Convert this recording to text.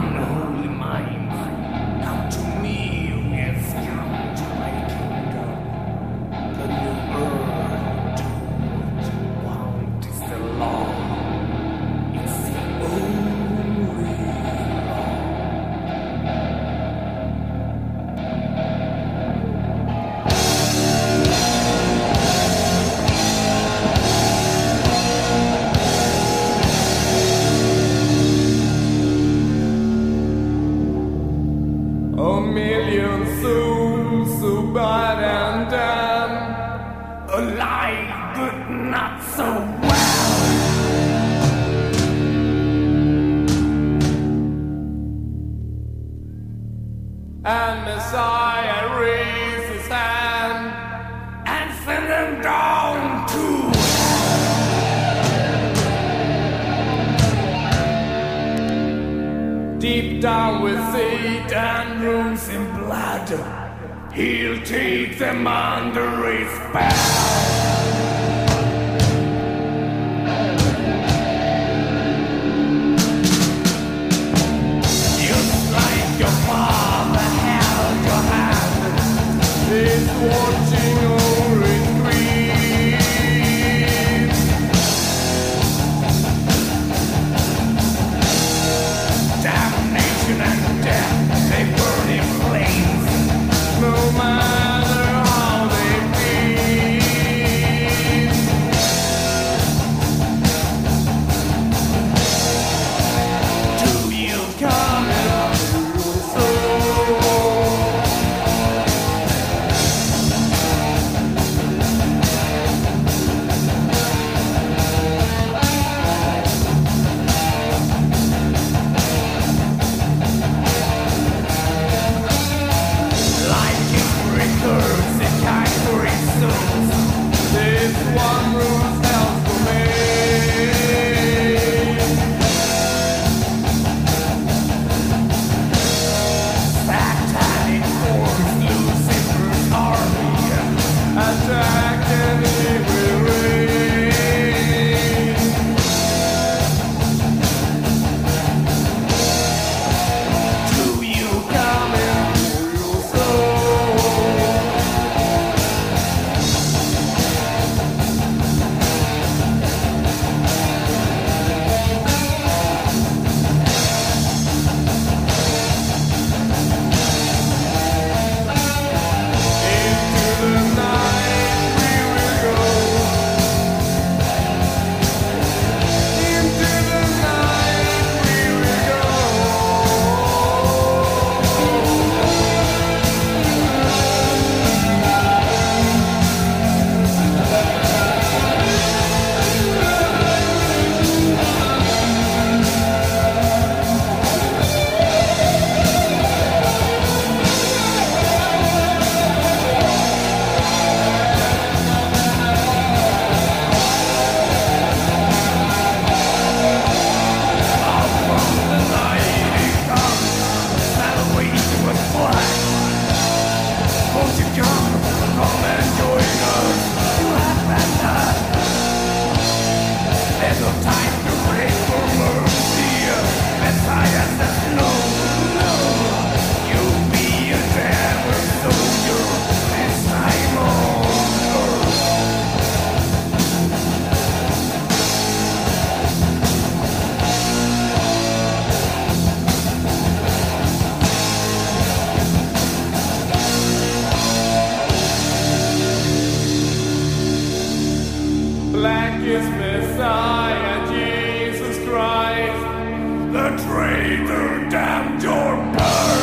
unholy minds. Come to me, yes, come to my kingdom. The new earth, do what you want is the law. It's the only law. A million souls so bad and damn, alive but not so well. And Messiah raised his hand and sent them down to hell. Deep down with Satan rules in blood, he'll take them under his spell. Just like your father held your hand, he's watching over his greed. Damnation and death, they burn in flames, no matter how they feel. Do you come in soul? Like it recurs in Calvary souls. This one rules hell for me. Satanic force, Lucifer's army, attack and it will reign. Do you come in your soul? Into the night we will go. Into the night we will go. Black is Messiah, Jesus Christ, the traitor damned your birth.